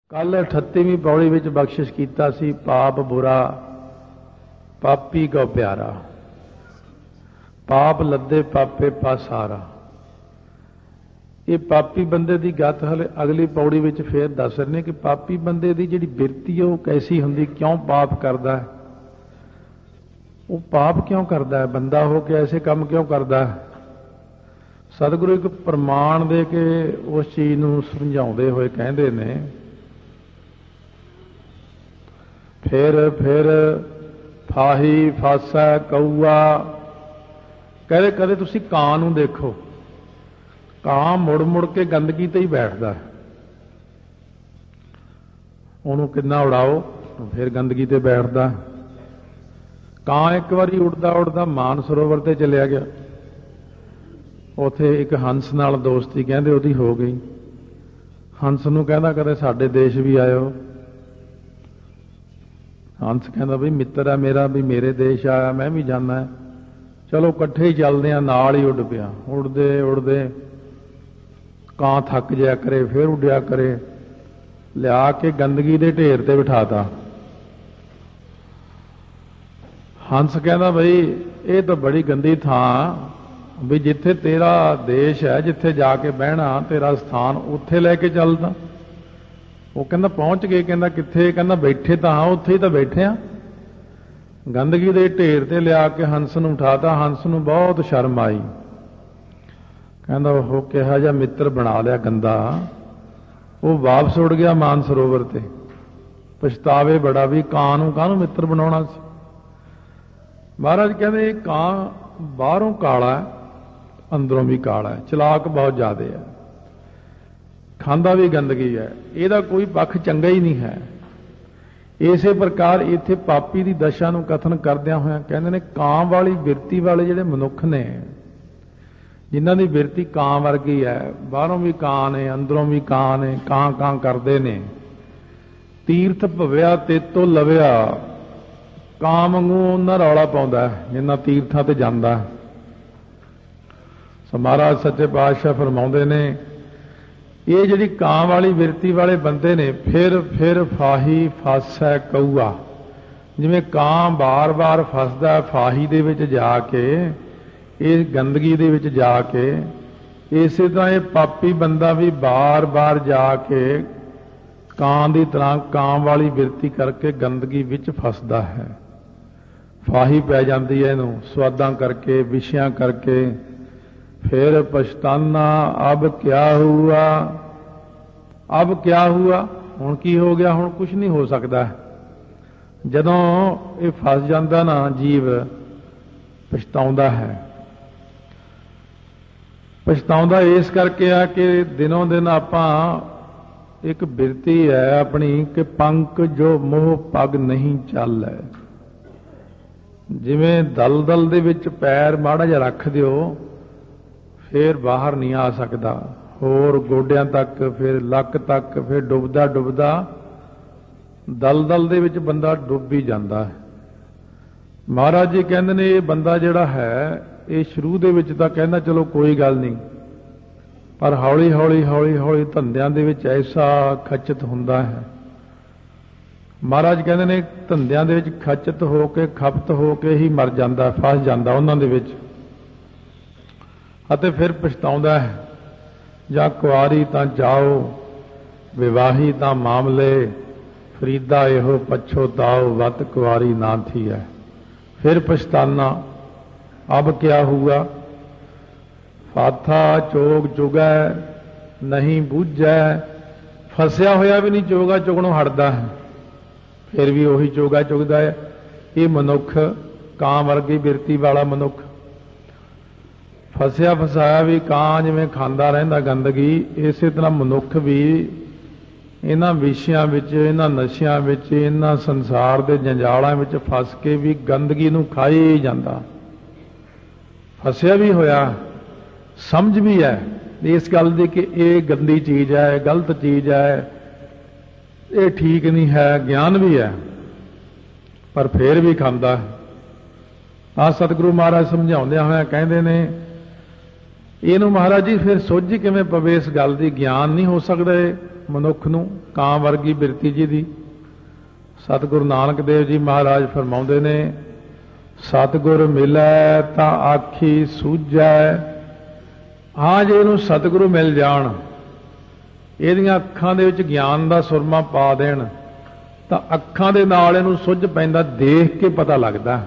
कल 38वीं पौड़ी विच बख्शिश कीता सी पाप बुरा पापी को प्यारा, पाप लद्दे पापे पासारा। ये पापी बंदे की गत हले अगली पौड़ी विच फिर दस रहे कि पापी बंदे की जिहड़ी बिरती है वो कैसी हुंदी, क्यों पाप करता है, वो पाप क्यों करता है, बंदा हो के ऐसे काम क्यों करता है। सतगुरु एक प्रमाण दे के उस चीज़ नूं समझाउंदे होए कहंदे ने फिर फाही फासा कौआ, कहते कदे तुसी कां नूं देखो, कां मुड़ मुड़ के गंदगी ते ही बैठदा है, उहनूं किन्ना उड़ाओ फिर गंदगी ते बैठदा। कां एक बारी उड़दा उड़दा मानसरोवर ते चलिया गया, उत्थे एक हंस नाल दोस्ती कहंदे उहदी हो गई। हंस नूं कहंदा कदे साडे देश भी आयो। हंस कहंदा भी मित्र है मेरा, भी मेरे देश आया मैं भी जाना है, चलो इकट्ठे ही चलते हैं। नाल ही उड़ पिया, उड़दे उड़दे कां थक जाया करे फिर उड्या करे, लिया के गंदगी दे ढेर ते बिठाता। हंस कहंदा बई ये तो बड़ी गंदी थां, भी जिथे तेरा देश है जिथे जाके बहना तेरा स्थान उत्थे लैके चलदा। वो कहंदा पहुंच गए, कहंदा कित्थे, कहंदा बैठे तो हाँ उत्थे ही तो बैठे हाँ। गंदगी दे ढेर ते लिया के हंस नूं उठाता। हंस नूं बहुत शर्म आई, कहंदा ओह किहा जिहा मित्र बना लिया गंदा। वो वापस उड़ गया मानसरोवर ते, पछतावे बड़ा भी कां नूं काहनूं मित्र बनाउणा सी। महाराज कहंदे कां बाहरों काला है अंदरों भी काला है, चलाक बहुत ज्यादा है, खांदा भी गंदगी है, ਇਹਦਾ कोई पक्ष चंगा ही नहीं है। इसे प्रकार इत्थे पापी की दशा नूं कथन करदियां होया कहंदे ने कां वाली बिरती वाले जिहड़े मनुख ने, जिन्हां दी बिरती कां वर्गी है, बाहरों भी कां ने अंदरों भी कां ने, कां कां करदे ने। तीर्थ भविया तेतो लविया, कां वांगू उन्हां रौला पाउंदा जिन्हां तीर्थां ते जांदा। सो महाराज सच्चे पातशाह फरमाउंदे ने ये जिहड़ी कां वाली बिरती वाले बंदे ने फिर फाही फासै कौआ, जिवें कां बार बार फसदा फाही दे विच जाके, इस गंदगी दे विच जाके, इसे तरह ये पापी बंदा भी बार बार जाके कां दी तरह कां वाली बिरती करके गंदगी विच फसदा है। फाही पै जाती है इहनूं स्वादां करके विषयां करके। फिर पछताना अब क्या हुआ, अब क्या हुआ, हुण की हो गया, हुण कुछ नहीं हो सकता। जदों ये फस जाता ना जीव पछताउंदा है। पछताउंदा इस करके आ कि दिनों दिन आपां एक बिरती है अपनी कि पंख जो मोह पग नहीं चल है। जिवें दलदल दे विच पैर माड़ा जिहा रख दिओ फिर बाहर नहीं आ सकता, होर गोडियां तक फिर लक तक, फिर डुबदा डुबदा दलदल दे विच बंदा डुब ही जाता है। महाराज जी कहंदे ने ये बंदा जिहड़ा है ये शुरू दे विच तां कहंदा चलो कोई गल नहीं, पर हौली हौली हौली हौली धंधियां दे विच ऐसा खचित हुंदा है। महाराज कहंदे ने धंधियां दे विच खचित हो के खपत हो के ही मर जांदा, फस जांदा उन्हां दे विच, अते फिर पछताउंदा है। जां कुआरी तां जाओ, विवाही तां मामले, फरीदा एहो पछोताओ वत कुआरी ना थी है। फिर पछताना अब क्या हुआ, फाथा चोग चुगै नहीं बूझै, फसिया होया भी नहीं चोगा चुगणों हटदा है, फिर भी उही चोगा चुगदा है। ये मनुख कां वर्गी बिरती वाला मनुख फसिया फसाया भी कां जिवें खांदा रहिंदा गंदगी, इसे तरह मनुख भी इन्हां विषयां विच, इन्हां नशियां विच, इन्हां संसार दे जंजालां विच फस के भी गंदगी नूं खाई ही जांदा। फसिया भी होया, समझ भी है इस गल दी कि ये गंदी चीज़ है, गलत चीज़ है, ये ठीक नहीं है, ज्ञान भी है, पर फिर भी खांदा है। आ सतगुरु महाराज समझाउंदे होए कहंदे ने ਇਹਨੂੰ ਮਹਾਰਾਜ ਜੀ ਫਿਰ ਸੁੱਝ ਕਿਵੇਂ ਪਵੇ ਇਸ ਗੱਲ ਦੀ? ਗਿਆਨ ਨਹੀਂ ਹੋ ਸਕਦਾ ਮਨੁੱਖ ਨੂੰ ਕਾਂ ਵਰਗੀ ਬਿਰਤੀ ਜੀ ਦੀ। ਸਤਿਗੁਰੂ ਨਾਨਕ ਦੇਵ ਜੀ ਮਹਾਰਾਜ ਫਰਮਾਉਂਦੇ ਨੇ, ਸਤਿਗੁਰ ਮਿਲੈ ਤਾਂ ਆਖੀ ਸੂਝੈ। ਹਾਂ, ਜੇ ਇਹਨੂੰ ਸਤਿਗੁਰੂ ਮਿਲ ਜਾਣ, ਇਹਦੀਆਂ ਅੱਖਾਂ ਦੇ ਵਿੱਚ ਗਿਆਨ ਦਾ ਸੁਰਮਾ ਪਾ ਦੇਣ, ਤਾਂ ਅੱਖਾਂ ਦੇ ਨਾਲ ਇਹਨੂੰ ਸੁੱਝ ਪੈਂਦਾ, ਦੇਖ ਕੇ ਪਤਾ ਲੱਗਦਾ।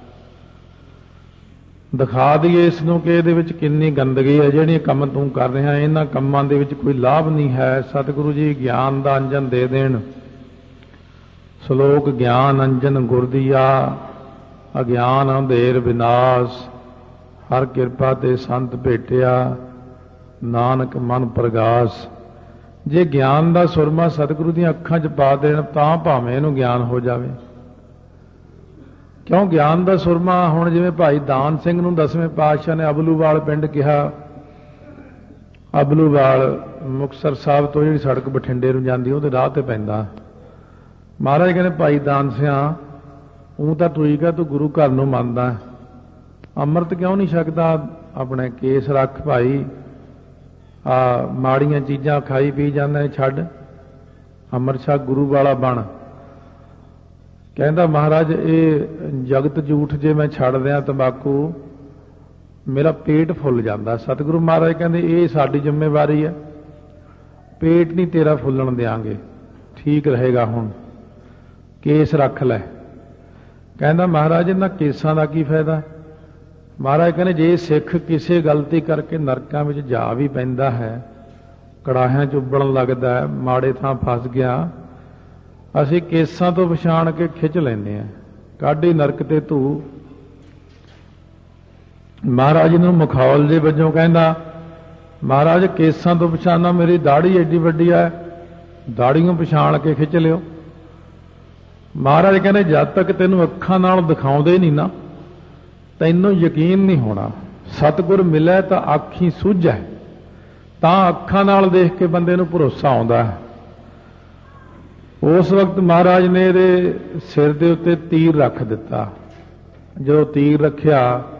ਦਿਖਾ ਦਈਏ ਇਸ ਨੂੰ ਕਿ ਇਹਦੇ ਵਿੱਚ ਕਿੰਨੀ ਗੰਦਗੀ ਹੈ, ਜਿਹੜੇ ਕੰਮ ਤੂੰ ਕਰ ਰਿਹਾ ਇਹਨਾਂ ਕੰਮਾਂ ਦੇ ਵਿੱਚ ਕੋਈ ਲਾਭ ਨਹੀਂ ਹੈ। ਸਤਿਗੁਰੂ ਜੀ ਗਿਆਨ ਦਾ ਅੰਜਨ ਦੇ ਦੇਣ। ਸ਼ਲੋਕ ਗਿਆਨ ਅੰਜਨ ਗੁਰ ਦੀਆ, ਅਗਿਆਨ ਅੰਧੇਰ ਵਿਨਾਸ਼। ਹਰ ਕਿਰਪਾ ਤੇ ਸੰਤ ਭੇਟਿਆ, ਨਾਨਕ ਮਨ ਪ੍ਰਗਾਸ। ਜੇ ਗਿਆਨ ਦਾ ਸੁਰਮਾ ਸਤਿਗੁਰੂ ਦੀਆਂ ਅੱਖਾਂ 'ਚ ਪਾ ਦੇਣ ਤਾਂ ਭਾਵੇਂ ਇਹਨੂੰ ਗਿਆਨ ਹੋ ਜਾਵੇ। ਕਿਉਂ ਗਿਆਨ ਦਾ ਸੁਰਮਾ? ਹੁਣ ਜਿਵੇਂ ਭਾਈ ਦਾਨ ਸਿੰਘ ਨੂੰ 10ਵੇਂ ਪਾਤਸ਼ਾਹ ਨੇ ਅਬਲੂਵਾਲ ਪਿੰਡ ਕਿਹਾ। ਅਬਲੂਵਾਲ ਮੁਕਤਸਰ ਸਾਹਿਬ ਤੋਂ ਜਿਹੜੀ ਸੜਕ ਬਠਿੰਡੇ ਨੂੰ ਜਾਂਦੀ ਉਹਦੇ ਰਾਹ ਤੇ ਪੈਂਦਾ। ਮਹਾਰਾਜ ਕਹਿੰਦੇ, ਭਾਈ ਦਾਨ ਸਿਆਂ, ਉਹ ਤਾਂ ਠੀਕ ਆ, ਤੂੰ ਗੁਰੂ ਘਰ ਨੂੰ ਮੰਨਦਾ, ਅੰਮ੍ਰਿਤ ਕਿਉਂ ਨਹੀਂ ਛਕਦਾ? ਆਪਣੇ ਕੇਸ ਰੱਖ ਭਾਈ, ਮਾੜੀਆਂ ਚੀਜ਼ਾਂ ਖਾਈ ਪੀ ਜਾਂਦਾ, ਛੱਡ, ਅੰਮ੍ਰਿਤ ਛਕ, ਗੁਰੂ ਵਾਲਾ ਬਣ। ਕਹਿੰਦਾ, ਮਹਾਰਾਜ ਇਹ ਜਗਤ ਝੂਠ ਜੇ ਮੈਂ ਛੱਡ ਦਿਆਂ ਤੰਬਾਕੂ, ਮੇਰਾ ਪੇਟ ਫੁੱਲ ਜਾਂਦਾ। ਸਤਿਗੁਰੂ ਮਹਾਰਾਜ ਕਹਿੰਦੇ, ਇਹ ਸਾਡੀ ਜ਼ਿੰਮੇਵਾਰੀ ਹੈ, ਪੇਟ ਨਹੀਂ ਤੇਰਾ ਫੁੱਲਣ ਦਿਆਂਗੇ, ਠੀਕ ਰਹੇਗਾ, ਹੁਣ ਕੇਸ ਰੱਖ ਲੈ। ਕਹਿੰਦਾ, ਮਹਾਰਾਜ ਇਹਨਾਂ ਕੇਸਾਂ ਦਾ ਕੀ ਫਾਇਦਾ? ਮਹਾਰਾਜ ਕਹਿੰਦੇ, ਜੇ ਸਿੱਖ ਕਿਸੇ ਗਲਤੀ ਕਰਕੇ ਨਰਕਾਂ ਵਿੱਚ ਜਾ ਵੀ ਪੈਂਦਾ ਹੈ, ਕੜਾਹਿਆਂ 'ਚ ਉਬਲਣ ਲੱਗਦਾ ਹੈ, ਮਾੜੇ ਥਾਂ ਫਸ ਗਿਆ, ਅਸੀਂ ਕੇਸਾਂ ਤੋਂ ਪਛਾਣ ਕੇ ਖਿੱਚ ਲੈਂਦੇ ਹਾਂ, ਕਾਢੀ ਨਰਕ ਤੇ ਧੂ। ਮਹਾਰਾਜ ਨੂੰ ਮਖੌਲ ਦੇ ਵਜੋਂ ਕਹਿੰਦਾ, ਮਹਾਰਾਜ ਕੇਸਾਂ ਤੋਂ ਪਛਾਣਾ, ਮੇਰੀ ਦਾੜੀ ਐਡੀ ਵੱਡੀ ਹੈ, ਦਾੜੀਆਂ ਪਛਾਣ ਕੇ ਖਿੱਚ ਲਿਓ। ਮਹਾਰਾਜ ਕਹਿੰਦੇ, ਜਦ ਤੱਕ ਤੈਨੂੰ ਅੱਖਾਂ ਨਾਲ ਦਿਖਾਉਂਦੇ ਨਹੀਂ ਨਾ, ਤੈਨੂੰ ਯਕੀਨ ਨਹੀਂ ਹੋਣਾ। ਸਤਿਗੁਰ ਮਿਲੇ ਤਾਂ ਆਖੀਂ ਸੂਝੈ, ਤਾਂ ਅੱਖਾਂ ਨਾਲ ਦੇਖ ਕੇ ਬੰਦੇ ਨੂੰ ਭਰੋਸਾ ਆਉਂਦਾ ਹੈ। ਉਸ ਵਕਤ ਮਹਾਰਾਜ ਨੇ ਇਹਦੇ ਸਿਰ ਦੇ ਉੱਤੇ ਤੀਰ ਰੱਖ ਦਿੱਤਾ। ਜਦੋਂ ਤੀਰ ਰੱਖਿਆ,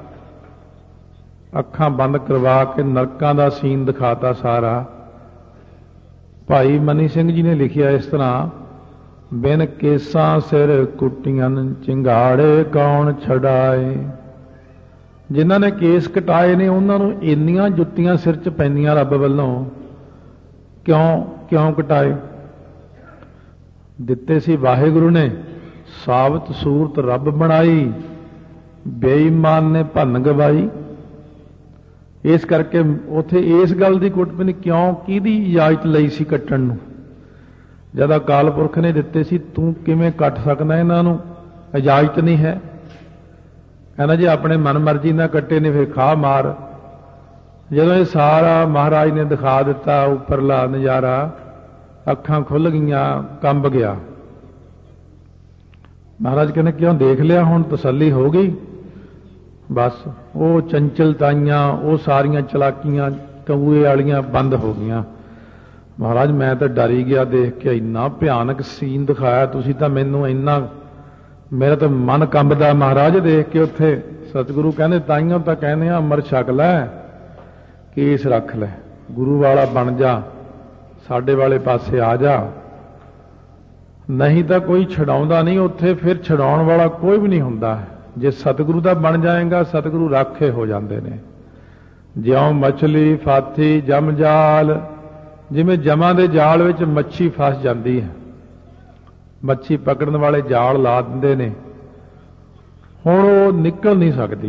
ਅੱਖਾਂ ਬੰਦ ਕਰਵਾ ਕੇ ਨਰਕਾਂ ਦਾ ਸੀਨ ਦਿਖਾਤਾ ਸਾਰਾ। ਭਾਈ ਮਨੀ ਸਿੰਘ ਜੀ ਨੇ ਲਿਖਿਆ ਇਸ ਤਰ੍ਹਾਂ, ਬਿਨ ਕੇਸਾਂ ਸਿਰ ਕੁੱਟੀਆਂ ਚਿੰਗਾੜੇ ਕੌਣ ਛਡਾਏ। ਜਿਨ੍ਹਾਂ ਨੇ ਕੇਸ ਕਟਾਏ ਨੇ ਉਹਨਾਂ ਨੂੰ ਇੰਨੀਆਂ ਜੁੱਤੀਆਂ ਸਿਰ 'ਚ ਪੈਂਦੀਆਂ ਰੱਬ ਵੱਲੋਂ। ਕਿਉਂ ਕਟਾਏ? ਦਿੱਤੇ ਸੀ ਵਾਹਿਗੁਰੂ ਨੇ, ਸਾਬਤ ਸੂਰਤ ਰੱਬ ਬਣਾਈ, ਬੇਈਮਾਨ ਨੇ ਭੰਨ ਗਵਾਈ। ਇਸ ਕਰਕੇ ਉਥੇ ਇਸ ਗੱਲ ਦੀ ਕੁੱਟ ਪੈਣੀ, ਕਿਉਂ, ਕਿਹਦੀ ਇਜਾਜ਼ਤ ਲਈ ਸੀ ਕੱਟਣ ਨੂੰ? ਜਦ ਅਕਾਲ ਪੁਰਖ ਨੇ ਦਿੱਤੇ ਸੀ, ਤੂੰ ਕਿਵੇਂ ਕੱਟ ਸਕਦਾ ਇਹਨਾਂ ਨੂੰ? ਇਜਾਜ਼ਤ ਨਹੀਂ ਹੈ। ਕਹਿੰਦਾ, ਜੇ ਆਪਣੇ ਮਨ ਮਰਜ਼ੀ ਨਾਲ ਕੱਟੇ ਨੇ ਫਿਰ ਖਾ ਮਾਰ। ਜਦੋਂ ਇਹ ਸਾਰਾ ਮਹਾਰਾਜ ਨੇ ਦਿਖਾ ਦਿੱਤਾ ਉੱਪਰਲਾ ਨਜ਼ਾਰਾ, ਅੱਖਾਂ ਖੁੱਲ ਗਈਆਂ, ਕੰਬ ਗਿਆ। ਮਹਾਰਾਜ ਕਹਿੰਦੇ, ਕਿਉਂ ਦੇਖ ਲਿਆ, ਹੁਣ ਤਸੱਲੀ ਹੋ ਗਈ? ਬਸ ਉਹ ਚੰਚਲਤਾਈਆਂ, ਉਹ ਸਾਰੀਆਂ ਚਲਾਕੀਆਂ ਕਊਏ ਵਾਲੀਆਂ ਬੰਦ ਹੋ ਗਈਆਂ। ਮਹਾਰਾਜ ਮੈਂ ਤਾਂ ਡਰ ਹੀ ਗਿਆ ਦੇਖ ਕੇ, ਇੰਨਾ ਭਿਆਨਕ ਸੀਨ ਦਿਖਾਇਆ ਤੁਸੀਂ ਤਾਂ ਮੈਨੂੰ, ਇੰਨਾ ਮੇਰਾ ਤਾਂ ਮਨ ਕੰਬਦਾ ਮਹਾਰਾਜ ਦੇਖ ਕੇ। ਉੱਥੇ ਸਤਿਗੁਰੂ ਕਹਿੰਦੇ, ਤਾਈਆਂ ਤਾਂ ਕਹਿੰਦੇ ਆ ਅੰਮ੍ਰਿਤ ਛਕ ਲੈ, ਕੇਸ ਰੱਖ ਲੈ, ਗੁਰੂ ਵਾਲਾ ਬਣ ਜਾ, ਸਾਡੇ ਵਾਲੇ ਪਾਸੇ ਆ ਜਾ। ਨਹੀਂ ਤਾਂ ਕੋਈ ਛਡਾਉਂਦਾ ਨਹੀਂ ਉੱਥੇ, ਫਿਰ ਛਡਾਉਣ ਵਾਲਾ ਕੋਈ ਵੀ ਨਹੀਂ ਹੁੰਦਾ। ਜੇ ਸਤਿਗੁਰੂ ਦਾ ਬਣ ਜਾਏਗਾ, ਸਤਿਗੁਰੂ ਰਾਖੇ ਹੋ ਜਾਂਦੇ ਨੇ। ਜਿਉਂ ਮਛਲੀ ਫਾਥੀ ਜਮ ਜਾਲ, ਜਿਵੇਂ ਜਮਾਂ ਦੇ ਜਾਲ ਵਿੱਚ ਮੱਛੀ ਫਸ ਜਾਂਦੀ ਹੈ, ਮੱਛੀ ਪਕੜਨ ਵਾਲੇ ਜਾਲ ਲਾ ਦਿੰਦੇ ਨੇ, ਹੁਣ ਉਹ ਨਿਕਲ ਨਹੀਂ ਸਕਦੀ,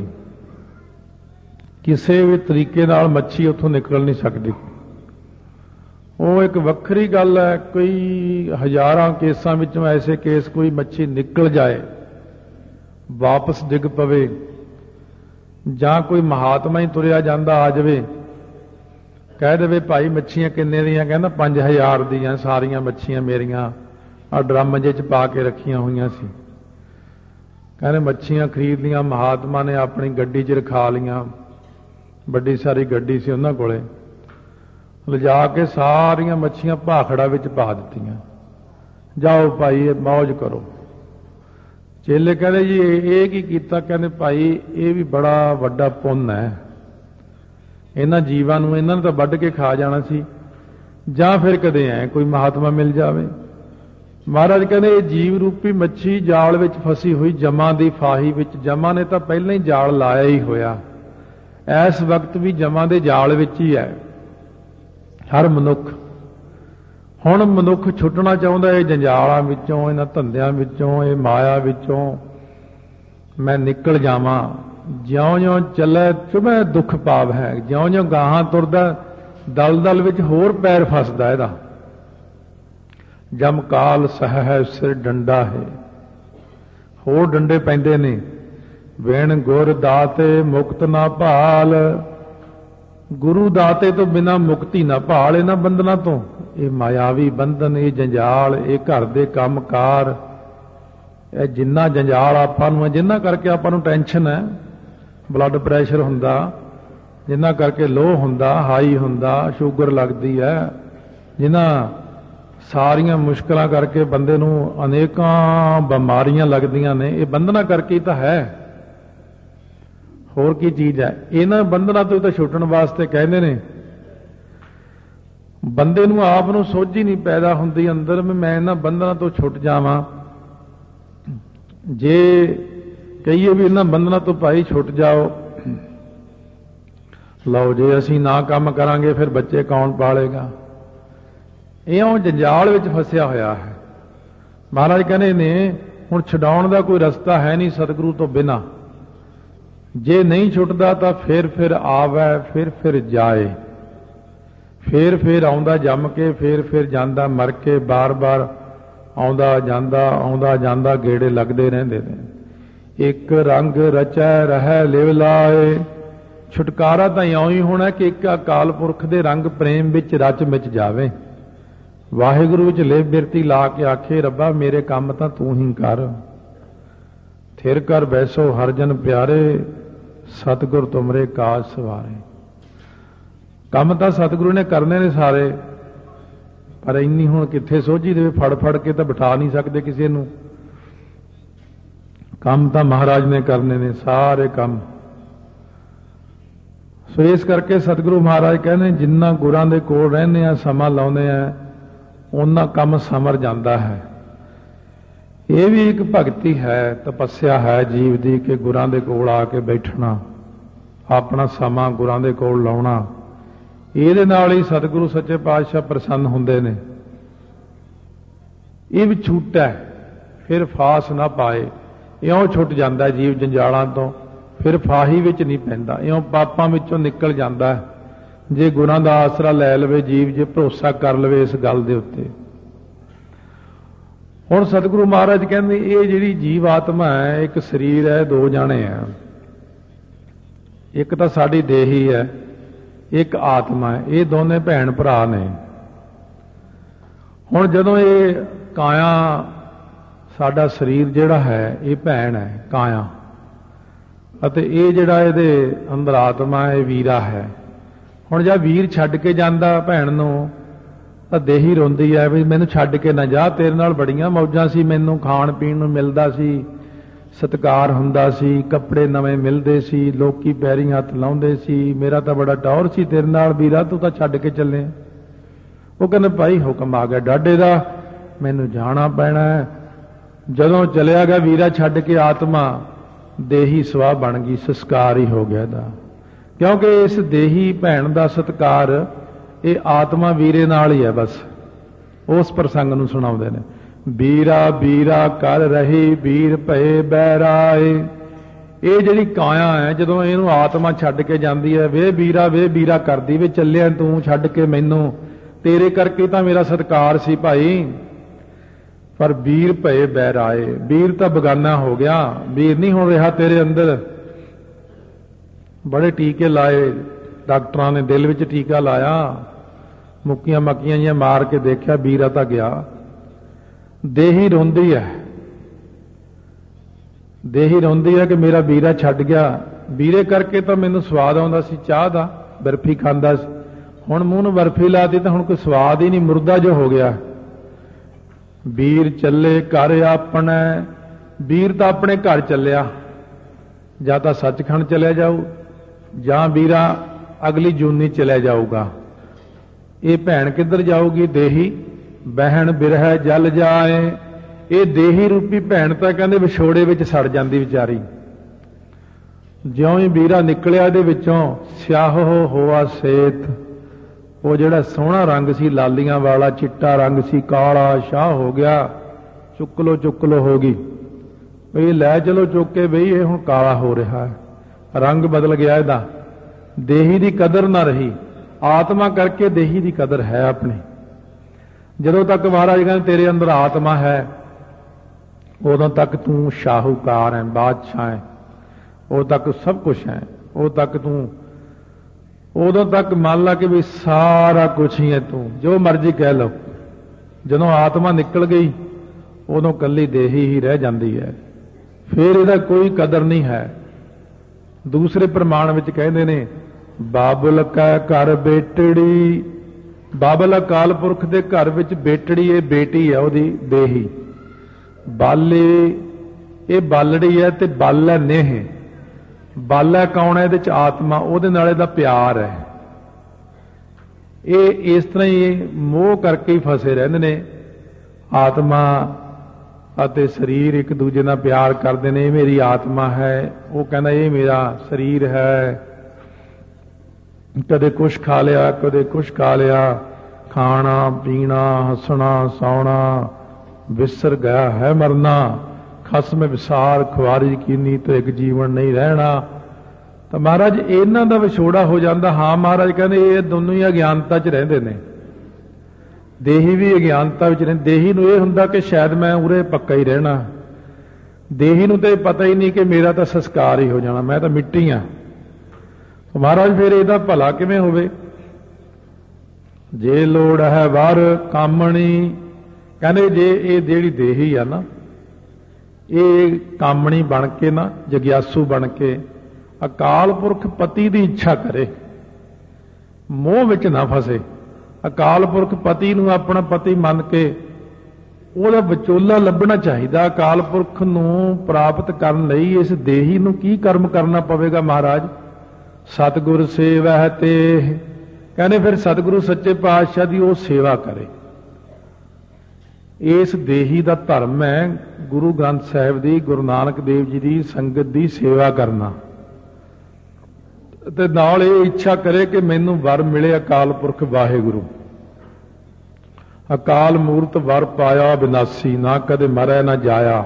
ਕਿਸੇ ਵੀ ਤਰੀਕੇ ਨਾਲ ਮੱਛੀ ਉੱਥੋਂ ਨਿਕਲ ਨਹੀਂ ਸਕਦੀ। ਉਹ ਇੱਕ ਵੱਖਰੀ ਗੱਲ ਹੈ, ਕੋਈ ਹਜ਼ਾਰਾਂ ਕੇਸਾਂ ਵਿੱਚੋਂ ਐਸੇ ਕੇਸ ਕੋਈ ਮੱਛੀ ਨਿਕਲ ਜਾਏ, ਵਾਪਸ ਡਿੱਗ ਪਵੇ, ਜਾਂ ਕੋਈ ਮਹਾਤਮਾ ਹੀ ਤੁਰਿਆ ਜਾਂਦਾ ਆ ਜਾਵੇ, ਕਹਿ ਦੇਵੇ ਭਾਈ ਮੱਛੀਆਂ ਕਿੰਨੇ ਦੀਆਂ? ਕਹਿੰਦਾ 5000 ਦੀਆਂ ਸਾਰੀਆਂ ਮੱਛੀਆਂ ਮੇਰੀਆਂ ਆ ਡਰਮ ਜਿਹੇ 'ਚ ਪਾ ਕੇ ਰੱਖੀਆਂ ਹੋਈਆਂ ਸੀ। ਕਹਿੰਦੇ ਮੱਛੀਆਂ ਖਰੀਦ ਲੀਆਂ, ਮਹਾਤਮਾ ਨੇ ਆਪਣੀ ਗੱਡੀ 'ਚ ਰਖਾ ਲੀਆਂ, ਵੱਡੀ ਸਾਰੀ ਗੱਡੀ ਸੀ ਉਹਨਾਂ ਕੋਲੇ, ਲਿਜਾ ਕੇ ਸਾਰੀਆਂ ਮੱਛੀਆਂ ਭਾਖੜਾ ਵਿੱਚ ਪਾ ਦਿੱਤੀਆਂ। ਜਾਓ ਭਾਈ ਮੌਜ ਕਰੋ। ਚੇਲੇ ਕਹਿੰਦੇ ਜੀ ਇਹ ਕੀ ਕੀਤਾ? ਕਹਿੰਦੇ ਭਾਈ ਇਹ ਵੀ ਬੜਾ ਵੱਡਾ ਪੁੰਨ ਹੈ, ਇਹਨਾਂ ਜੀਵਾਂ ਨੂੰ ਇਹਨਾਂ ਨੇ ਤਾਂ ਵੱਢ ਕੇ ਖਾ ਜਾਣਾ ਸੀ, ਜਾਂ ਫਿਰ ਕਦੇ ਐ ਕੋਈ ਮਹਾਤਮਾ ਮਿਲ ਜਾਵੇ। ਮਹਾਰਾਜ ਕਹਿੰਦੇ ਇਹ ਜੀਵ ਰੂਪੀ ਮੱਛੀ ਜਾਲ ਵਿੱਚ ਫਸੀ ਹੋਈ ਜਮਾਂ ਦੀ ਫਾਹੀ ਵਿੱਚ, ਜਮਾਂ ਨੇ ਤਾਂ ਪਹਿਲਾਂ ਹੀ ਜਾਲ ਲਾਇਆ ਹੀ ਹੋਇਆ, ਇਸ ਵਕਤ ਵੀ ਜਮਾਂ ਦੇ ਜਾਲ ਵਿੱਚ ਹੀ ਹੈ ਹਰ ਮਨੁੱਖ। ਹੁਣ ਮਨੁੱਖ ਛੁੱਟਣਾ ਚਾਹੁੰਦਾ ਇਹ ਜੰਜਾਲਾਂ ਵਿੱਚੋਂ, ਇਹਨਾਂ ਧੰਦਿਆਂ ਵਿੱਚੋਂ, ਇਹ ਮਾਇਆ ਵਿੱਚੋਂ ਮੈਂ ਨਿਕਲ ਜਾਵਾਂ। ਜਿਉਂ-ਜਿਉਂ ਚੱਲੇ ਚੁਭੇ ਦੁੱਖ ਪਾਵ ਹੈ, ਜਿਉਂ-ਜਿਉਂ ਗਾਹਾਂ ਤੁਰਦਾ ਦਲਦਲ ਵਿੱਚ ਹੋਰ ਪੈਰ ਫਸਦਾ ਇਹਦਾ। ਜਮ ਕਾਲ ਸਹ ਹੈ ਸਿਰ ਡੰਡਾ ਹੈ, ਹੋਰ ਡੰਡੇ ਪੈਂਦੇ ਨੇ। ਵੇਣ ਗੁਰ ਦਾਤੇ ਮੁਕਤ ਨਾ ਭਾਲ, ਗੁਰੂ ਦਾਤੇ ਤੋਂ ਬਿਨਾਂ ਮੁਕਤੀ ਨਾ ਭਾਲ ਇਹਨਾਂ ਬੰਧਨਾਂ ਤੋਂ। ਇਹ ਮਾਇਆਵੀ ਬੰਧਨ, ਇਹ ਜੰਜਾਲ, ਇਹ ਘਰ ਦੇ ਕੰਮਕਾਰ, ਇਹ ਜਿੰਨਾ ਜੰਜਾਲ ਆਪਾਂ ਨੂੰ ਹੈ, ਜਿੰਨਾ ਕਰਕੇ ਆਪਾਂ ਨੂੰ ਟੈਨਸ਼ਨ ਹੈ, ਬਲੱਡ ਪ੍ਰੈਸ਼ਰ ਹੁੰਦਾ, ਜਿੰਨਾ ਕਰਕੇ ਲੋਹ ਹੁੰਦਾ, ਹਾਈ ਹੁੰਦਾ, ਸ਼ੂਗਰ ਲੱਗਦੀ ਹੈ, ਜਿਨ੍ਹਾਂ ਸਾਰੀਆਂ ਮੁਸ਼ਕਲਾਂ ਕਰਕੇ ਬੰਦੇ ਨੂੰ ਅਨੇਕਾਂ ਬਿਮਾਰੀਆਂ ਲੱਗਦੀਆਂ ਨੇ, ਇਹ ਬੰਧਨਾਂ ਕਰਕੇ ਹੀ ਤਾਂ ਹੈ। ਹੋਰ ਕੀ ਚੀਜ਼ ਹੈ? ਇਹਨਾਂ ਬੰਧਨਾਂ ਤੋਂ ਤਾਂ ਛੁੱਟਣ ਵਾਸਤੇ ਕਹਿੰਦੇ ਨੇ। ਬੰਦੇ ਨੂੰ ਆਪ ਨੂੰ ਸੋਝ ਹੀ ਨਹੀਂ ਪੈਦਾ ਹੁੰਦੀ ਅੰਦਰ ਵੀ ਮੈਂ ਇਹਨਾਂ ਬੰਧਨਾਂ ਤੋਂ ਛੁੱਟ ਜਾਵਾਂ। ਜੇ ਕਹੀਏ ਵੀ ਇਹਨਾਂ ਬੰਧਨਾਂ ਤੋਂ ਭਾਈ ਛੁੱਟ ਜਾਓ, ਲਓ ਜੇ ਅਸੀਂ ਨਾ ਕੰਮ ਕਰਾਂਗੇ ਫਿਰ ਬੱਚੇ ਕੌਣ ਪਾਲੇਗਾ? ਇਉਂ ਜੰਜਾਲ ਵਿੱਚ ਫਸਿਆ ਹੋਇਆ ਹੈ। ਮਹਾਰਾਜ ਕਹਿੰਦੇ ਨੇ ਹੁਣ ਛਡਾਉਣ ਦਾ ਕੋਈ ਰਸਤਾ ਹੈ ਨਹੀਂ ਸਤਿਗੁਰੂ ਤੋਂ ਬਿਨਾਂ। ਜੇ ਨਹੀਂ ਛੁੱਟਦਾ ਤਾਂ ਫਿਰ ਆਵੇ, ਫਿਰ ਜਾਏ, ਫਿਰ ਆਉਂਦਾ ਜੰਮ ਕੇ, ਫਿਰ ਜਾਂਦਾ ਮਰ ਕੇ, ਬਾਰ-ਬਾਰ ਆਉਂਦਾ ਜਾਂਦਾ ਗੇੜੇ ਲੱਗਦੇ ਰਹਿੰਦੇ ਨੇ। ਇੱਕ ਰੰਗ ਰਚੈ ਰਹਿ ਲਿਵ ਲਾਏ, ਛੁਟਕਾਰਾ ਤਾਂ ਇਉਂ ਹੀ ਹੋਣਾ ਕਿ ਇੱਕ ਅਕਾਲ ਪੁਰਖ ਦੇ ਰੰਗ ਪ੍ਰੇਮ ਵਿੱਚ ਰਚ ਮਿਚ ਜਾਵੇ। ਵਾਹਿਗੁਰੂ ਵਿੱਚ ਲਿਵ ਬਿਰਤੀ ਲਾ ਕੇ ਆਖੇ ਰੱਬਾ ਮੇਰੇ ਕੰਮ ਤਾਂ ਤੂੰ ਹੀ ਕਰ। ਥਿਰ ਕਰ ਬੈਸੋ ਹਰ ਜਨ ਪਿਆਰੇ, ਸਤਿਗੁਰ ਤੁਮਰੇ ਕਾਜ ਸਵਾਰੇ। ਕੰਮ ਤਾਂ ਸਤਿਗੁਰੂ ਨੇ ਕਰਨੇ ਨੇ ਸਾਰੇ, ਪਰ ਇੰਨੀ ਹੁਣ ਕਿੱਥੇ ਸੋਝੀ ਦੇਵੇ, ਫੜ ਕੇ ਤਾਂ ਬਿਠਾ ਨਹੀਂ ਸਕਦੇ ਕਿਸੇ ਨੂੰ। ਕੰਮ ਤਾਂ ਮਹਾਰਾਜ ਨੇ ਕਰਨੇ ਨੇ ਸਾਰੇ ਕੰਮ। ਸੋ ਇਸ ਕਰਕੇ ਸਤਿਗੁਰੂ ਮਹਾਰਾਜ ਕਹਿੰਦੇ ਜਿੰਨਾ ਗੁਰਾਂ ਦੇ ਕੋਲ ਰਹਿੰਦੇ ਆ, ਸਮਾਂ ਲਾਉਂਦੇ ਆ, ਉਹਨਾਂ ਕੰਮ ਸਮਰ ਜਾਂਦਾ ਹੈ। ਇਹ ਵੀ ਇੱਕ ਭਗਤੀ ਹੈ, ਤਪੱਸਿਆ ਹੈ ਜੀਵ ਦੀ ਕਿ ਗੁਰਾਂ ਦੇ ਕੋਲ ਆ ਕੇ ਬੈਠਣਾ, ਆਪਣਾ ਸਮਾਂ ਗੁਰਾਂ ਦੇ ਕੋਲ ਲਾਉਣਾ। ਇਹਦੇ ਨਾਲ ਹੀ ਸਤਿਗੁਰੂ ਸੱਚੇ ਪਾਤਸ਼ਾਹ ਪ੍ਰਸੰਨ ਹੁੰਦੇ ਨੇ। ਇਹ ਵੀ ਛੂਟ ਹੈ, ਫਿਰ ਫਾਸ ਨਾ ਪਾਏ। ਇਉਂ ਛੁੱਟ ਜਾਂਦਾ ਜੀਵ ਜੰਜਾਲਾਂ ਤੋਂ, ਫਿਰ ਫਾਹੀ ਵਿੱਚ ਨਹੀਂ ਪੈਂਦਾ, ਇਉਂ ਪਾਪਾਂ ਵਿੱਚੋਂ ਨਿਕਲ ਜਾਂਦਾ ਹੈ ਜੇ ਗੁਰਾਂ ਦਾ ਆਸਰਾ ਲੈ ਲਵੇ ਜੀਵ, ਜੇ ਭਰੋਸਾ ਕਰ ਲਵੇ ਇਸ ਗੱਲ ਦੇ ਉੱਤੇ। ਹੁਣ ਸਤਿਗੁਰੂ ਮਹਾਰਾਜ ਕਹਿੰਦੇ ਇਹ ਜਿਹੜੀ ਜੀਵ ਆਤਮਾ ਹੈ, ਇੱਕ ਸਰੀਰ ਹੈ, ਦੋ ਜਾਣੇ ਹੈ। ਇੱਕ ਤਾਂ ਸਾਡੀ ਦੇਹੀ ਹੈ, ਇੱਕ ਆਤਮਾ ਹੈ। ਇਹ ਦੋਨੇ ਭੈਣ ਭਰਾ ਨੇ। ਹੁਣ ਜਦੋਂ ਇਹ ਕਾਇਆ, ਸਾਡਾ ਸਰੀਰ ਜਿਹੜਾ ਹੈ ਇਹ ਭੈਣ ਹੈ ਕਾਇਆ, ਅਤੇ ਇਹ ਜਿਹੜਾ ਇਹਦੇ ਅੰਦਰ ਆਤਮਾ ਹੈ ਇਹ ਵੀਰਾ ਹੈ। ਹੁਣ ਜਦ ਵੀਰ ਛੱਡ ਕੇ ਜਾਂਦਾ ਭੈਣ ਨੂੰ ਤਾਂ ਦੇਹੀ ਰੋਂਦੀ ਹੈ ਵੀ ਮੈਨੂੰ ਛੱਡ ਕੇ ਨਾ ਜਾ, ਤੇਰੇ ਨਾਲ ਬੜੀਆਂ ਮੌਜਾਂ ਸੀ, ਮੈਨੂੰ ਖਾਣ ਪੀਣ ਨੂੰ ਮਿਲਦਾ ਸੀ, ਸਤਿਕਾਰ ਹੁੰਦਾ ਸੀ, ਕੱਪੜੇ ਨਵੇਂ ਮਿਲਦੇ ਸੀ, ਲੋਕੀ ਪੈਰੀਂ ਹੱਥ ਲਾਉਂਦੇ ਸੀ, ਮੇਰਾ ਤਾਂ ਬੜਾ ਟੌਰ ਸੀ ਤੇਰੇ ਨਾਲ ਵੀਰਾ, ਤੂੰ ਤਾਂ ਛੱਡ ਕੇ ਚੱਲੇ। ਉਹ ਕਹਿੰਦੇ ਭਾਈ ਹੁਕਮ ਆ ਗਿਆ ਡਾਢੇ ਦਾ, ਮੈਨੂੰ ਜਾਣਾ ਪੈਣਾ ਹੈ। ਜਦੋਂ ਚਲਿਆ ਗਿਆ ਵੀਰਾ ਛੱਡ ਕੇ, ਆਤਮਾ ਦੇਹੀ ਸਵਾਹ ਬਣ ਗਈ, ਸੰਸਕਾਰ ਹੀ ਹੋ ਗਿਆ ਇਹਦਾ। ਕਿਉਂਕਿ ਇਸ ਦੇਹੀ ਭੈਣ ਦਾ ਸਤਿਕਾਰ ਇਹ ਆਤਮਾ ਵੀਰੇ ਨਾਲ ਹੀ ਹੈ। ਬਸ ਉਸ ਪ੍ਰਸੰਗ ਨੂੰ ਸੁਣਾਉਂਦੇ ਨੇ, ਵੀਰਾ ਵੀਰਾ ਕਰ ਰਹੀ ਵੀਰ ਭਏ ਬੈਰਾਏ। ਇਹ ਜਿਹੜੀ ਕਾਇਆ ਹੈ ਜਦੋਂ ਇਹਨੂੰ ਆਤਮਾ ਛੱਡ ਕੇ ਜਾਂਦੀ ਹੈ, ਵੇ ਵੀਰਾ ਕਰਦੀ, ਵੇ ਚੱਲਿਆ ਤੂੰ ਛੱਡ ਕੇ ਮੈਨੂੰ, ਤੇਰੇ ਕਰਕੇ ਤਾਂ ਮੇਰਾ ਸਤਿਕਾਰ ਸੀ ਭਾਈ। ਪਰ ਵੀਰ ਭਏ ਬੈਰਾਏ, ਵੀਰ ਤਾਂ ਬਗਾਨਾ ਹੋ ਗਿਆ, ਵੀਰ ਨਹੀਂ ਹੁਣ ਰਿਹਾ ਤੇਰੇ ਅੰਦਰ। ਬੜੇ ਟੀਕੇ ਲਾਏ ਡਾਕਟਰਾਂ ਨੇ, ਦਿਲ ਵਿੱਚ ਟੀਕਾ ਲਾਇਆ, ਮੁੱਕੀਆਂ ਮੱਕੀਆਂ ਜਿਹੀਆਂ ਮਾਰ ਕੇ ਦੇਖਿਆ, ਵੀਰਾ ਤਾਂ ਗਿਆ। ਦੇਹੀ ਰੋਂਦੀ ਹੈ, ਦੇਹੀ ਰੋਂਦੀ ਹੈ ਕਿ ਮੇਰਾ ਵੀਰਾ ਛੱਡ ਗਿਆ, ਵੀਰੇ ਕਰਕੇ ਤਾਂ ਮੈਨੂੰ ਸਵਾਦ ਆਉਂਦਾ ਸੀ ਚਾਹ ਦਾ, ਬਰਫੀ ਖਾਂਦਾ ਸੀ, ਹੁਣ ਮੂੰਹ ਨੂੰ ਬਰਫੀ ਲਾਤੀ ਤਾਂ ਹੁਣ ਕੋਈ ਸਵਾਦ ਹੀ ਨਹੀਂ, ਮੁਰਦਾ ਜੋ ਹੋ ਗਿਆ। ਵੀਰ ਚੱਲੇ ਘਰ ਆਪਣਾ, ਵੀਰ ਤਾਂ ਆਪਣੇ ਘਰ ਚੱਲਿਆ, ਜਾਂ ਤਾਂ ਸੱਚਖੰਡ ਚਲਿਆ ਜਾਊ, ਜਾਂ ਵੀਰਾ ਅਗਲੀ ਜੂਨੀ ਚਲੇ ਜਾਊਗਾ। ਇਹ ਭੈਣ ਕਿੱਧਰ ਜਾਊਗੀ? ਦੇਹੀ ਬਹਿਣ ਬਿਰਹਿ ਜਲ ਜਾਏ। ਇਹ ਦੇਹੀ ਰੂਪੀ ਭੈਣ ਤਾਂ ਕਹਿੰਦੇ ਵਿਛੋੜੇ ਵਿੱਚ ਸੜ ਜਾਂਦੀ ਵਿਚਾਰੀ। ਜਿਉਂ ਹੀ ਵੀਰਾ ਨਿਕਲਿਆ ਇਹਦੇ ਵਿੱਚੋਂ, ਸਿਆਹੋ ਹੋਆ ਸੇਤ, ਉਹ ਜਿਹੜਾ ਸੋਹਣਾ ਰੰਗ ਸੀ ਲਾਲੀਆਂ ਵਾਲਾ, ਚਿੱਟਾ ਰੰਗ ਸੀ, ਕਾਲਾ ਸ਼ਾਹ ਹੋ ਗਿਆ। ਚੁੱਕ ਲੋ ਹੋ ਗਈ ਬਈ, ਲੈ ਚਲੋ ਚੁੱਕ ਕੇ ਬਈ, ਇਹ ਹੁਣ ਕਾਲਾ ਹੋ ਰਿਹਾ ਹੈ, ਰੰਗ ਬਦਲ ਗਿਆ ਇਹਦਾ। ਦੇਹੀ ਦੀ ਕਦਰ ਨਾ ਰਹੀ। ਆਤਮਾ ਕਰਕੇ ਦੇਹੀ ਦੀ ਕਦਰ ਹੈ ਆਪਣੀ। ਜਦੋਂ ਤੱਕ ਮਹਾਰਾਜ ਕਹਿੰਦੇ ਤੇਰੇ ਅੰਦਰ ਆਤਮਾ ਹੈ, ਉਦੋਂ ਤੱਕ ਤੂੰ ਸ਼ਾਹੂਕਾਰ ਹੈ, ਬਾਦਸ਼ਾਹ ਹੈ, ਉਦੋਂ ਤੱਕ ਸਭ ਕੁਝ ਹੈ। ਉਦੋਂ ਤੱਕ ਮੰਨ ਲਾ ਕਿ ਵੀ ਸਾਰਾ ਕੁਝ ਹੀ ਹੈ, ਤੂੰ ਜੋ ਮਰਜ਼ੀ ਕਹਿ ਲਓ। ਜਦੋਂ ਆਤਮਾ ਨਿਕਲ ਗਈ, ਉਦੋਂ ਕੱਲੀ ਦੇਹੀ ਹੀ ਰਹਿ ਜਾਂਦੀ ਹੈ, ਫਿਰ ਇਹਦਾ ਕੋਈ ਕਦਰ ਨਹੀਂ ਹੈ। ਦੂਸਰੇ ਪ੍ਰਮਾਣ ਵਿੱਚ ਕਹਿੰਦੇ ਨੇ, ਬਾਬਲ ਕੈ ਘਰ ਬੇਟੜੀ। ਬਾਬਲ ਅਕਾਲ ਪੁਰਖ ਦੇ ਘਰ ਵਿੱਚ ਬੇਟੜੀ, ਇਹ ਬੇਟੀ ਹੈ ਉਹਦੀ ਦੇਹੀ। ਬਾਲੇ, ਇਹ ਬਾਲੜੀ ਹੈ, ਤੇ ਬਲ ਹੈ ਨੇਹ। ਬਲ ਹੈ ਕੌਣ ਹੈ? ਇਹਦੇ ਚ ਆਤਮਾ, ਉਹਦੇ ਨਾਲ ਇਹਦਾ ਪਿਆਰ ਹੈ। ਇਹ ਇਸ ਤਰ੍ਹਾਂ ਹੀ ਮੋਹ ਕਰਕੇ ਹੀ ਫਸੇ ਰਹਿੰਦੇ ਨੇ। ਆਤਮਾ ਅਤੇ ਸਰੀਰ ਇੱਕ ਦੂਜੇ ਨਾਲ ਪਿਆਰ ਕਰਦੇ ਨੇ। ਇਹ ਮੇਰੀ ਆਤਮਾ ਹੈ, ਉਹ ਕਹਿੰਦਾ ਇਹ ਮੇਰਾ ਸਰੀਰ ਹੈ। ਕਦੇ ਕੁਛ ਖਾ ਲਿਆ, ਕਦੇ ਕੁਛ ਖਾ ਲਿਆ। ਖਾਣਾ ਪੀਣਾ, ਹੱਸਣਾ ਸੌਣਾ, ਵਿਸਰ ਗਿਆ ਹੈ ਮਰਨਾ। ਖਸਮ ਵਿਸਾਰ ਖੁਆਰੀ ਕੀਨੀ ਤੋਂ ਇੱਕ ਜੀਵਨ ਨਹੀਂ ਰਹਿਣਾ। ਤਾਂ ਮਹਾਰਾਜ ਇਹਨਾਂ ਦਾ ਵਿਛੋੜਾ ਹੋ ਜਾਂਦਾ। ਹਾਂ, ਮਹਾਰਾਜ ਕਹਿੰਦੇ ਇਹ ਦੋਨੋਂ ਹੀ ਅਗਿਆਨਤਾ 'ਚ ਰਹਿੰਦੇ ਨੇ। ਦੇਹੀ ਵੀ ਅਗਿਆਨਤਾ ਵਿੱਚ ਰਹਿੰਦੇ। ਦੇਹੀ ਨੂੰ ਇਹ ਹੁੰਦਾ ਕਿ ਸ਼ਾਇਦ ਮੈਂ ਉਰੇ ਪੱਕਾ ਹੀ ਰਹਿਣਾ। ਦੇਹੀ ਨੂੰ ਤਾਂ ਇਹ ਪਤਾ ਹੀ ਨਹੀਂ ਕਿ ਮੇਰਾ ਤਾਂ ਸੰਸਕਾਰ ਹੀ ਹੋ ਜਾਣਾ, ਮੈਂ ਤਾਂ ਮਿੱਟੀ ਹਾਂ। ਮਹਾਰਾਜ ਫਿਰ ਇਹਦਾ ਭਲਾ ਕਿਵੇਂ ਹੋਵੇ? ਜੇ ਲੋੜ ਹੈ ਵਰ ਕਾਮਣੀ, ਕਹਿੰਦੇ ਜੇ ਇਹ ਜਿਹੜੀ ਦੇਹੀ ਆ ਨਾ, ਇਹ ਕਾਮਣੀ ਬਣ ਕੇ ਨਾ, ਜਗਿਆਸੂ ਬਣ ਕੇ ਅਕਾਲ ਪੁਰਖ ਪਤੀ ਦੀ ਇੱਛਾ ਕਰੇ, ਮੋਹ ਵਿੱਚ ਨਾ ਫਸੇ। ਅਕਾਲ ਪੁਰਖ ਪਤੀ ਨੂੰ ਆਪਣਾ ਪਤੀ ਮੰਨ ਕੇ ਉਹਦਾ ਵਿਚੋਲਾ ਲੱਭਣਾ ਚਾਹੀਦਾ। ਅਕਾਲ ਪੁਰਖ ਨੂੰ ਪ੍ਰਾਪਤ ਕਰਨ ਲਈ ਇਸ ਦੇਹੀ ਨੂੰ ਕੀ ਕਰਮ ਕਰਨਾ ਪਵੇਗਾ? ਮਹਾਰਾਜ ਸਤਿਗੁਰ ਸੇਵੈ ਤੇ, ਕਹਿੰਦੇ ਫਿਰ ਸਤਿਗੁਰੂ ਸੱਚੇ ਪਾਤਸ਼ਾਹ ਦੀ ਉਹ ਸੇਵਾ ਕਰੇ। ਇਸ ਦੇਹੀ ਦਾ ਧਰਮ ਹੈ ਗੁਰੂ ਗ੍ਰੰਥ ਸਾਹਿਬ ਦੀ, ਗੁਰੂ ਨਾਨਕ ਦੇਵ ਜੀ ਦੀ ਸੰਗਤ ਦੀ ਸੇਵਾ ਕਰਨਾ, ਤੇ ਨਾਲ ਇਹ ਇੱਛਾ ਕਰੇ ਕਿ ਮੈਨੂੰ ਵਰ ਮਿਲੇ ਅਕਾਲ ਪੁਰਖ ਵਾਹਿਗੁਰੂ। ਅਕਾਲ ਮੂਰਤ ਵਰ ਪਾਇਆ ਬਿਨਾਸੀ, ਨਾ ਕਦੇ ਮਰੈ ਨਾ ਜਾਇਆ।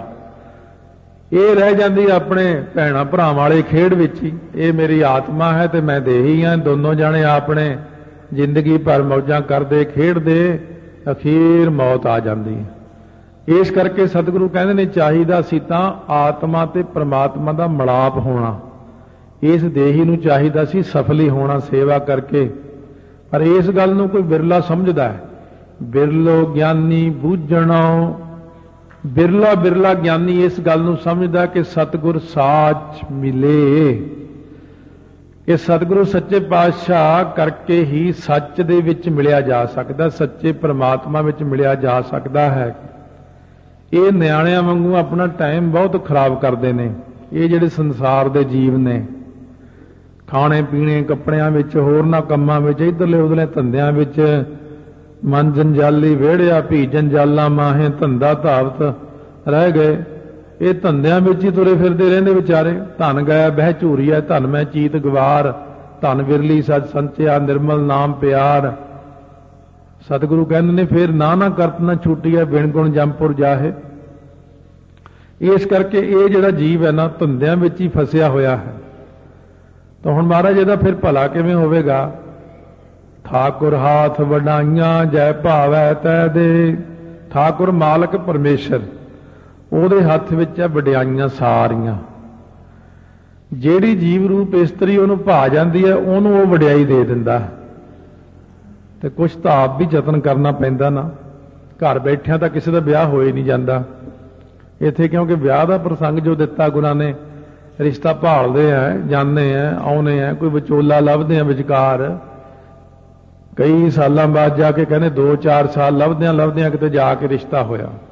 ਇਹ ਰਹਿ ਜਾਂਦੀ ਆਪਣੇ ਭੈਣਾਂ ਭਰਾਵਾਂ ਵਾਲੇ ਖੇਡ ਵਿੱਚ ਹੀ। ਇਹ ਮੇਰੀ ਆਤਮਾ ਹੈ ਤੇ ਮੈਂ ਦੇਹੀ ਹਾਂ। ਦੋਨੋਂ ਜਾਣੇ ਆਪਣੇ ਜ਼ਿੰਦਗੀ ਭਰ ਮੌਜਾਂ ਕਰਦੇ ਖੇਡਦੇ, ਅਖੀਰ ਮੌਤ ਆ ਜਾਂਦੀ ਹੈ। ਇਸ ਕਰਕੇ ਸਤਿਗੁਰੂ ਕਹਿੰਦੇ ਨੇ ਚਾਹੀਦਾ ਸੀ ਤਾਂ ਆਤਮਾ ਤੇ ਪ੍ਰਮਾਤਮਾ ਦਾ ਮਿਲਾਪ ਹੋਣਾ। ਇਸ ਦੇਹੀ ਨੂੰ ਚਾਹੀਦਾ ਸੀ ਸਫਲੀ ਹੋਣਾ ਸੇਵਾ ਕਰਕੇ, ਪਰ ਇਸ ਗੱਲ ਨੂੰ ਕੋਈ ਬਿਰਲਾ ਸਮਝਦਾ ਹੈ। ਬਿਰਲੋ ਗਿਆਨੀ ਬੂਝਣੋ, ਬਿਰਲਾ ਗਿਆਨੀ ਇਸ ਗੱਲ ਨੂੰ ਸਮਝਦਾ ਕਿ ਸਤਿਗੁਰ ਸਾਚ ਮਿਲੇ, ਕਿ ਸਤਿਗੁਰੂ ਸੱਚੇ ਪਾਤਸ਼ਾਹ ਕਰਕੇ ਹੀ ਸੱਚ ਦੇ ਵਿੱਚ ਮਿਲਿਆ ਜਾ ਸਕਦਾ, ਸੱਚੇ ਪ੍ਰਮਾਤਮਾ ਵਿੱਚ ਮਿਲਿਆ ਜਾ ਸਕਦਾ ਹੈ। ਇਹ ਨਿਆਣਿਆਂ ਵਾਂਗੂ ਆਪਣਾ ਟਾਈਮ ਬਹੁਤ ਖਰਾਬ ਕਰਦੇ ਨੇ ਇਹ ਜਿਹੜੇ ਸੰਸਾਰ ਦੇ ਜੀਵ ਨੇ। ਖਾਣੇ ਪੀਣੇ, ਕੱਪੜਿਆਂ ਵਿੱਚ, ਹੋਰਨਾਂ ਕੰਮਾਂ ਵਿੱਚ, ਇੱਧਰਲੇ ਉਧਰਲੇ ਧੰਦਿਆਂ ਵਿੱਚ ਮਨ ਜੰਜਾਲੀ ਵਿਹੜਿਆ, ਭੀ ਜੰਜਾਲਾਂ ਮਾਹੇ ਧੰਦਾ ਧਾਵਤ ਰਹਿ ਗਏ। ਇਹ ਧੰਦਿਆਂ ਵਿੱਚ ਹੀ ਤੁਰੇ ਫਿਰਦੇ ਰਹਿੰਦੇ ਵਿਚਾਰੇ। ਧਨ ਗਿਆ ਬਹਿ ਝੂਰੀਆ, ਧਨ ਮੈਂ ਚੀਤ ਗਵਾਰ, ਧਨ ਵਿਰਲੀ ਸੱਚ ਸੰਚਿਆ, ਨਿਰਮਲ ਨਾਮ ਪਿਆਰ। ਸਤਿਗੁਰੂ ਕਹਿੰਦੇ ਨੇ ਫਿਰ ਨਾ ਕਰਤ ਨਾ ਛੁੱਟੀਆ, ਬਿਨ ਗੁਣ ਜੰਪੁਰ ਜਾਹੇ। ਇਸ ਕਰਕੇ ਇਹ ਜਿਹੜਾ ਜੀਵ ਹੈ ਨਾ ਧੰਦਿਆਂ ਵਿੱਚ ਹੀ ਫਸਿਆ ਹੋਇਆ ਹੈ। ਤਾਂ ਹੁਣ ਮਹਾਰਾਜ ਇਹਦਾ ਫਿਰ ਭਲਾ ਕਿਵੇਂ ਹੋਵੇਗਾ? ਠਾਕੁਰ ਹਾਥ ਵਡਾਈਆਂ ਜੈ ਭਾਵੈ ਤੈ ਦੇ। ਠਾਕੁਰ ਮਾਲਕ ਪਰਮੇਸ਼ਰ, ਉਹਦੇ ਹੱਥ ਵਿੱਚ ਹੈ ਵਡਿਆਈਆਂ ਸਾਰੀਆਂ। ਜਿਹੜੀ ਜੀਵ ਰੂਪ ਇਸਤਰੀ ਉਹਨੂੰ ਭਾ ਜਾਂਦੀ ਹੈ, ਉਹਨੂੰ ਉਹ ਵਡਿਆਈ ਦੇ ਦਿੰਦਾ। ਤੇ ਕੁਛ ਤਾਂ ਆਪ ਵੀ ਯਤਨ ਕਰਨਾ ਪੈਂਦਾ ਨਾ। ਘਰ ਬੈਠਿਆਂ ਤਾਂ ਕਿਸੇ ਦਾ ਵਿਆਹ ਹੋ ਹੀ ਨਹੀਂ ਜਾਂਦਾ ਇੱਥੇ, ਕਿਉਂਕਿ ਵਿਆਹ ਦਾ ਪ੍ਰਸੰਗ ਜੋ ਦਿੱਤਾ ਗੁਰਾਂ ਨੇ, ਰਿਸ਼ਤਾ ਭਾਲਦੇ ਆ, ਜਾਂਦੇ ਆ, ਆਉਨੇ ਆ, ਕੋਈ ਵਿਚੋਲਾ ਲੱਭਦੇ ਆ ਵਿਚਕਾਰ। ਕਈ ਸਾਲਾਂ ਬਾਅਦ ਜਾ ਕੇ ਕਹਿੰਦੇ 2-4 ਸਾਲ ਲੱਭਦਿਆਂ ਕਿਤੇ ਜਾ ਕੇ ਰਿਸ਼ਤਾ ਹੋਇਆ।